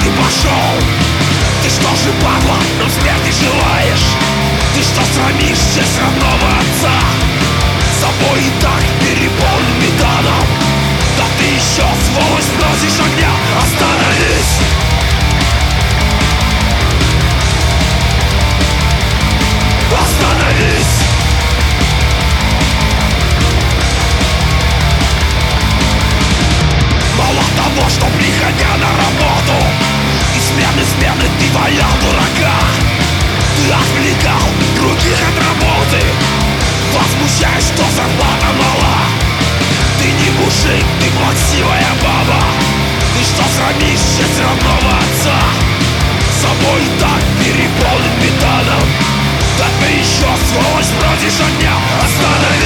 ты пошел? Ты что же, падла, нам смерти желаешь? Ты что срамишься срамного отца? Собой и так переполнен метаном. Да ты еще, сволочь, просишь огня. Остановись! Остановись! Мало того, что приходя на работу и смены ты валял дурака, ты отвлекал других от работы, возмущаясь, что зарплата мала. Ты не мужик, ты плаксивая баба. Ты что срамишься срамного отца? Собой и так переполнен метаном. Да ты еще, сволочь, бродишь огня. Остановись!